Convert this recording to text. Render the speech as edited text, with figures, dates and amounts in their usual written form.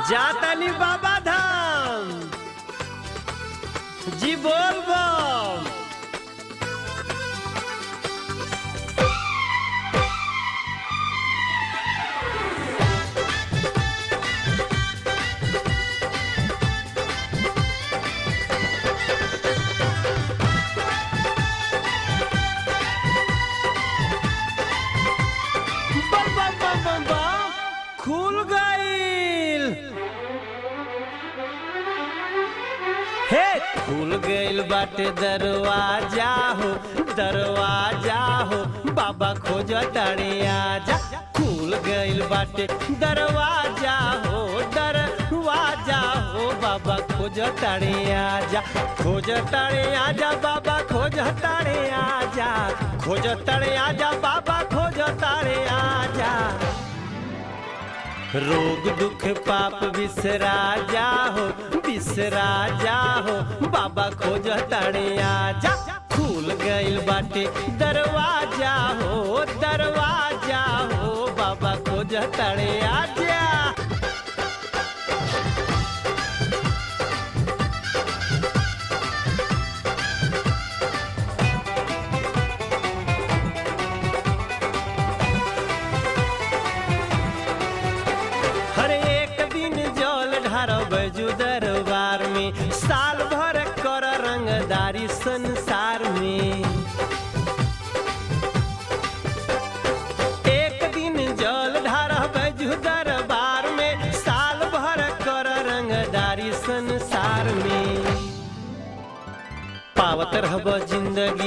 जातानी बाबा धाम जी बोल बम। खुल गईल हे खुल गईल बाटे दरवाजा हो बाबा खोज तारे आजा। खुल गईल बाटे दरवाजा हो बाबा खोज तारे आजा। खोज तारे आजा बाबा खोज तारे आजा। खोज तारे आजा बाबा खोज तारे आजा। रोग दुख पाप बिसरा जाहो बाबा खोज तारे आजा। खुल गईल बाटे दरवाजा हो बाबा खोज तारे आजा। बैजू दरबार में साल भर कर रंगदारी संसार में। एक दिन जल ढारा बैजू दरबार में साल भर कर रंगदारी संसार में। पावत रहब जिंदगी